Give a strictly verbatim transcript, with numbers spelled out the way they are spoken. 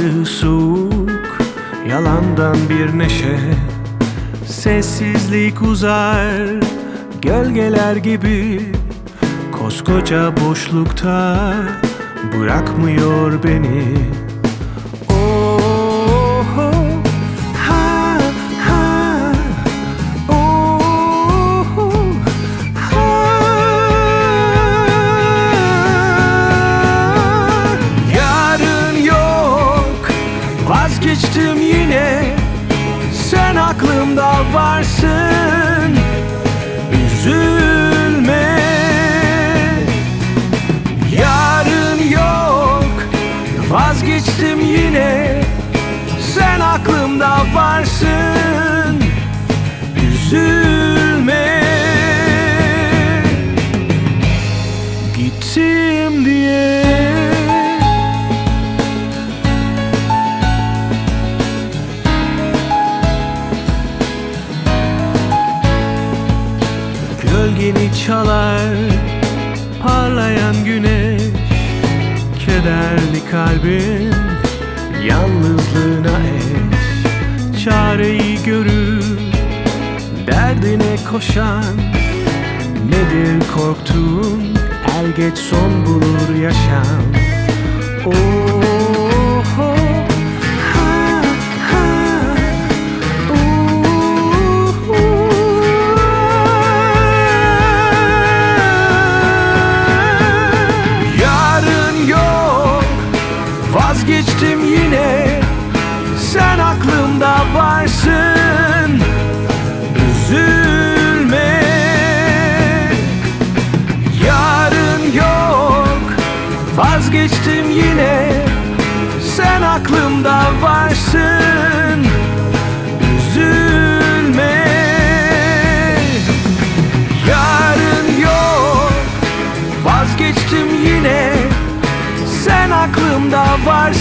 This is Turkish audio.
Havası soğuk, yalandan bir neşe. Sessizlik uzar, gölgeler gibi. Koskoca boşlukta bırakmıyor beni. Oh, ha, ha, oh, ha. Yarın yok, vazgeçtim yine. Sen aklımda varsın, üzülme. Yarın yok, vazgeçtim yine. Sen aklımda varsın, üzülme. Gittim diye gölgeni çalar parlayan güneş. Kederli kalbin yalnızlığına eş. Çareyi görür derdine koşan. Nedir korktuğun, er geç son bulur yaşam. Oh, oh. Vazgeçtim yine, sen aklımda varsın, üzülme. Yarın yok, vazgeçtim yine. Sen aklımda varsın, üzülme. Yarın yok, vazgeçtim yine. Sen aklımda varsın.